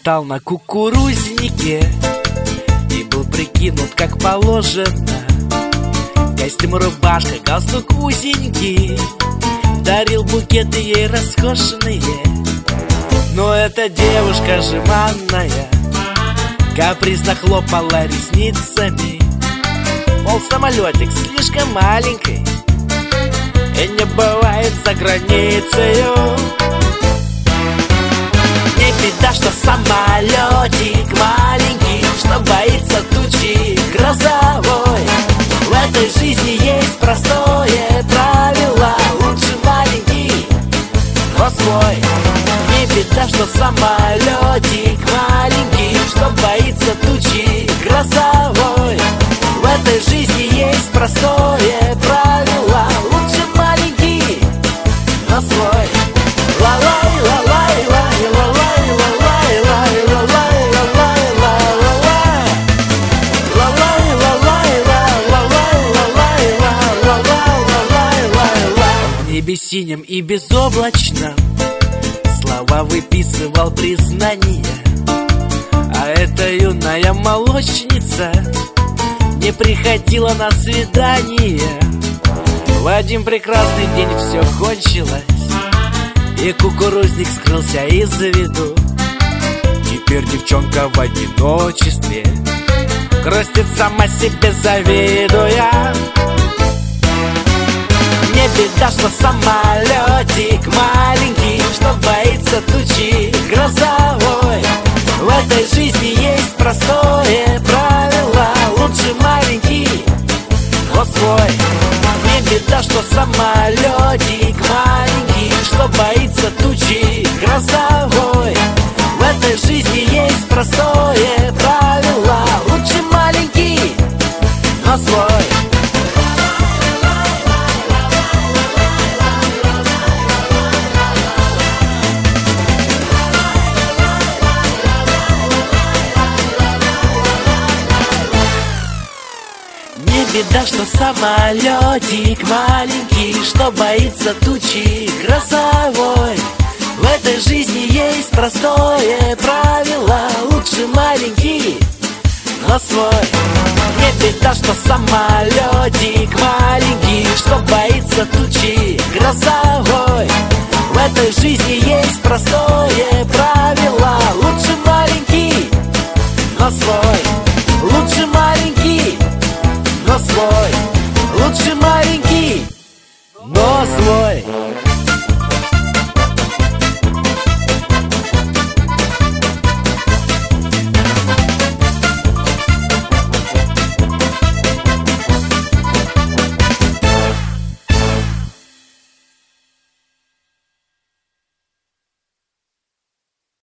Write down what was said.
летал на кукурузнике и был прикинут как положено. Костюм, рубашка, галстук узенький, дарил букеты ей роскошные. Но эта девушка жеманная капризно хлопала ресницами, мол, самолетик слишком маленький и не бывает за границею. Не беда, что самолетик маленький, что боится тучи грозовой. В этой жизни есть простое правило: лучше маленький, но свой. Не беда, что самолетик маленький, что боится тучи грозовой. В этой жизни есть простое правило: лучше маленький, но свой. Ла-лай, ла-лай, лай, ла-лай, ла-лай, лай, ла-лай, ла-лай, ла-лай. Ла-лай, ла-лай, ла-лай, ла-лай, ла-лай, ла-лай, ла-лай. В небе синем и безоблачном слова выписывал признания, а эта юная молочница не приходила на свидание. В один прекрасный день все кончилось, и кукурузник скрылся из виду. Теперь девчонка в одиночестве грустит, сама себе завидуя. Не беда, что самолетик маленький, что боится тучи грозовой. В этой жизни есть простое правило: лучше маленький, но свой. Не беда, что самолетик маленький, что боится тучи грозовой. В этой жизни есть простое правило: лучше маленький, но свой. Не беда, что самолетик маленький, что боится тучи грозовой. В этой жизни есть простое правило: лучше маленький, но свой. Не беда, что самолетик маленький, что боится тучи грозовой. В этой жизни есть простое правило: лучше маленький, но свой. Лучше маленький, но свой. Лучше маленький, но свой.